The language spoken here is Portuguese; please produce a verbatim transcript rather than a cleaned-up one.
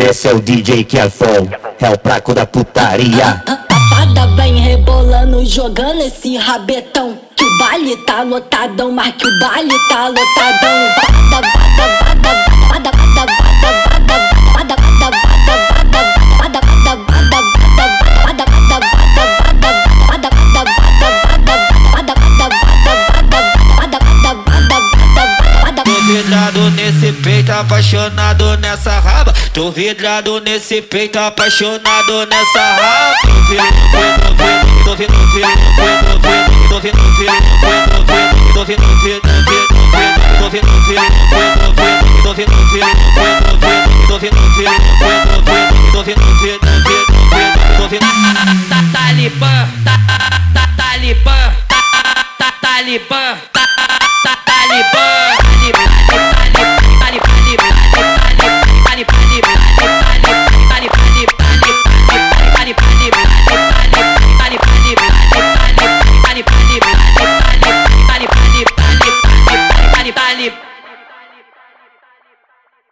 Esse é o D J que é fogo, é o praco da putaria. Safada vem rebolando, jogando esse rabetão. Que o baile tá lotadão, mas que o baile tá lotadão. Vada, vada, vada, vada, vada, vada, vada, vada, vada, vada, vada, vada. Tô vidrado nesse peito, apaixonado nessa raba. Tô vidrado nesse peito, apaixonado nessa raba. Tô vendo, tô vendo, tô vendo, tô vendo, tô vendo, tô vendo, tô vendo, tô vendo, tô vendo, tô vendo, tô vendo, tô vendo. Talibã, Talibã, Talibã.